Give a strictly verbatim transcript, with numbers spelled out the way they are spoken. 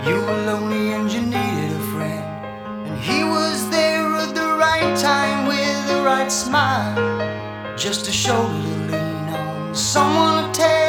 You were lonely and you needed a friend, and he was there at the right time with the right smile, just a shoulder to lean on, someone to tell